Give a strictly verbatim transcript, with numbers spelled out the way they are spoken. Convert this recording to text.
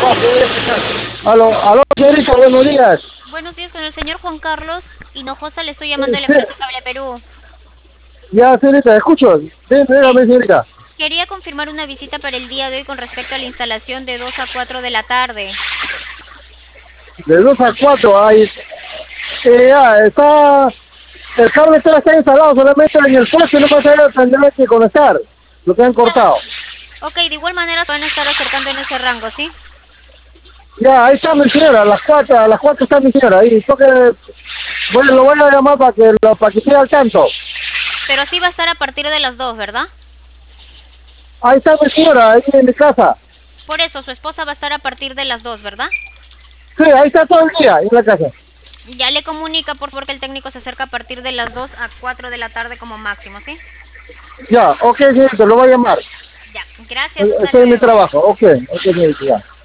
Aló, aló, señorita, buenos días. Buenos días, con el señor Juan Carlos Hinojosa, le estoy llamando de la Sí, empresa Cable Perú. ya, señorita, escucho. Sí, dígame, señorita. Quería confirmar una visita para el día de hoy con respecto a la instalación de dos a cuatro de la tarde. De dos a cuatro, ahí. Eh, ya, está. El cable está, está instalado solamente en el puesto y no pasa nada, tendrá que conectar. Lo que han Ya. cortado. Ok, de igual manera se van a estar acercando en ese rango, ¿sí? Ya, ahí está mi señora, a las cuatro, a las cuatro está mi señora. Ahí, toque. Bueno, lo voy a llamar para que, lo, para que esté al tanto. Pero sí va a estar a partir de las dos, ¿verdad? Ahí está mi señora, ahí en mi casa. Por eso, su esposa va a estar a partir de las dos, ¿verdad? Sí, ahí está todo el día, en la casa. Ya le comunica por favor que el técnico se acerca a partir de las dos a cuatro de la tarde como máximo, ¿sí? Ya, ok, señorita, lo voy a llamar. Ya, gracias, hasta Estoy en mi luego. trabajo, ok, ok, señorita, ya.